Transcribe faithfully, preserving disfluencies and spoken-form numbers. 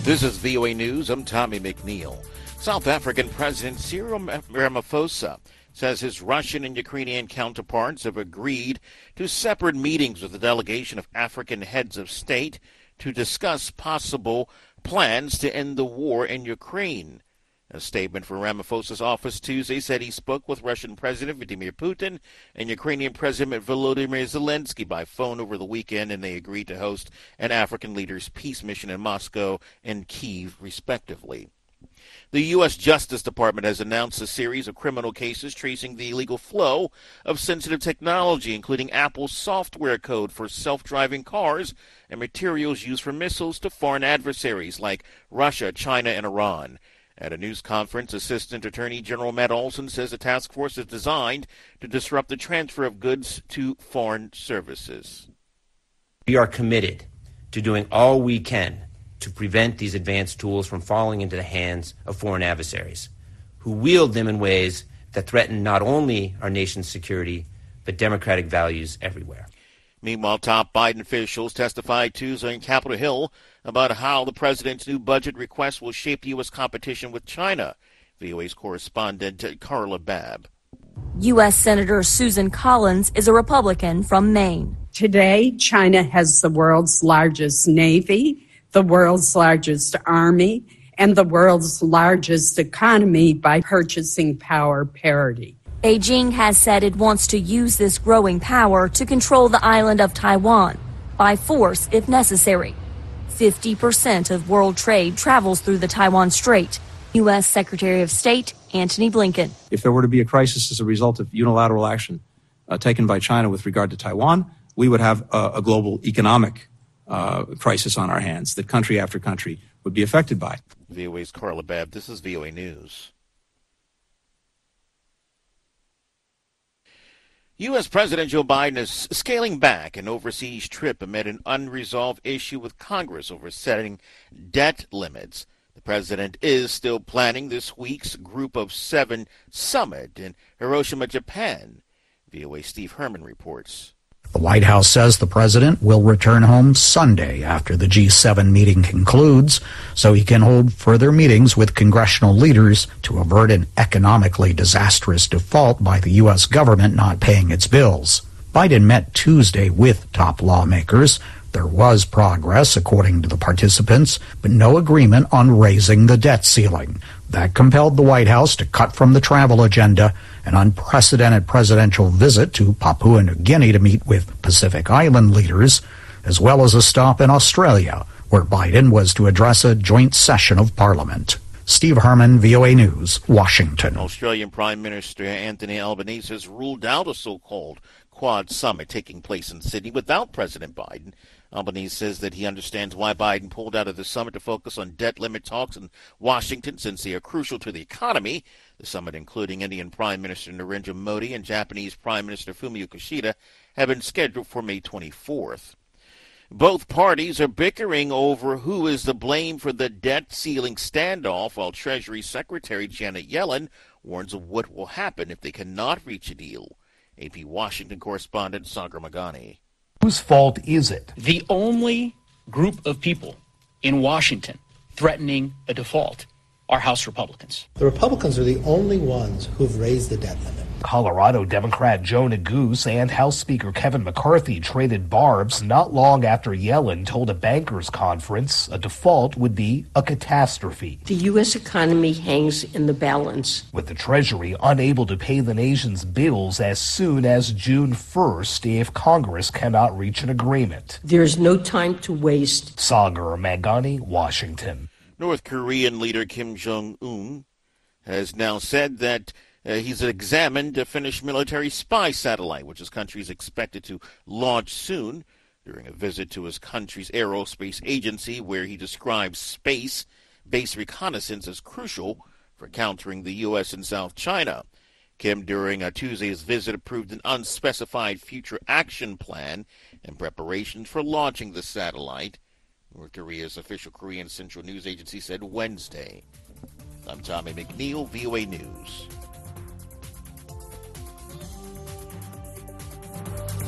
This is V O A News. I'm Tommy McNeil. South African President Cyril Ramaphosa says his Russian and Ukrainian counterparts have agreed to separate meetings with a delegation of African heads of state to discuss possible plans to end the war in Ukraine. A statement from Ramaphosa's office Tuesday said he spoke with Russian President Vladimir Putin and Ukrainian President Volodymyr Zelensky by phone over the weekend, and they agreed to host an African leaders' peace mission in Moscow and Kyiv, respectively. The U S Justice Department has announced a series of criminal cases tracing the illegal flow of sensitive technology, including Apple's software code for self-driving cars and materials used for missiles, to foreign adversaries like Russia, China, and Iran. At a news conference, Assistant Attorney General Matt Olson says the task force is designed to disrupt the transfer of goods to foreign services. We are committed to doing all we can to prevent these advanced tools from falling into the hands of foreign adversaries who wield them in ways that threaten not only our nation's security, but democratic values everywhere. Meanwhile, top Biden officials testified Tuesday on Capitol Hill about how the president's new budget request will shape U S competition with China. V O A's correspondent Carla Babb. U S Senator Susan Collins is a Republican from Maine. Today, China has the world's largest navy, the world's largest army, and the world's largest economy by purchasing power parity. Beijing has said it wants to use this growing power to control the island of Taiwan by force if necessary. fifty percent of world trade travels through the Taiwan Strait. U S Secretary of State Antony Blinken. If there were to be a crisis as a result of unilateral action uh, taken by China with regard to Taiwan, we would have a, a global economic uh, crisis on our hands that country after country would be affected by. V O A's Carla Babb. This is V O A News. U S. President Joe Biden is scaling back an overseas trip amid an unresolved issue with Congress over setting debt limits. The president is still planning this week's Group of Seven summit in Hiroshima, Japan. V O A Steve Herman reports. The White House says the president will return home Sunday after the G seven meeting concludes, so he can hold further meetings with congressional leaders to avert an economically disastrous default by the U S government not paying its bills. Biden met Tuesday with top lawmakers. There was progress, according to the participants, but no agreement on raising the debt ceiling. That compelled the White House to cut from the travel agenda an unprecedented presidential visit to Papua New Guinea to meet with Pacific Island leaders, as well as a stop in Australia, where Biden was to address a joint session of Parliament. Steve Herman, V O A News, Washington. Australian Prime Minister Anthony Albanese has ruled out a so-called Quad summit taking place in Sydney without President Biden. Albanese says that he understands why Biden pulled out of the summit to focus on debt limit talks in Washington, since they are crucial to the economy. The summit, including Indian Prime Minister Narendra Modi and Japanese Prime Minister Fumio Kishida, have been scheduled for May twenty-fourth. Both parties are bickering over who is to blame for the debt ceiling standoff, while Treasury Secretary Janet Yellen warns of what will happen if they cannot reach a deal. A P Washington correspondent Sagar Magani. Whose fault is it? The only group of people in Washington threatening a default are House Republicans. The Republicans are the only ones who've raised the debt limit. Colorado Democrat Joe Neguse and House Speaker Kevin McCarthy traded barbs not long after Yellen told a bankers conference a default would be a catastrophe. The U S economy hangs in the balance, with the Treasury unable to pay the nation's bills as soon as June first if Congress cannot reach an agreement. There's no time to waste. Sagar Magani, Washington. North Korean leader Kim Jong-un has now said that Uh, he's examined a Finnish military spy satellite, which his country is expected to launch soon, during a visit to his country's aerospace agency, where he describes space-based reconnaissance as crucial for countering the U S in South China. Kim, during a Tuesday's visit, approved an unspecified future action plan in preparation for launching the satellite, North Korea's official Korean Central News Agency said Wednesday. I'm Tommy McNeil, V O A News.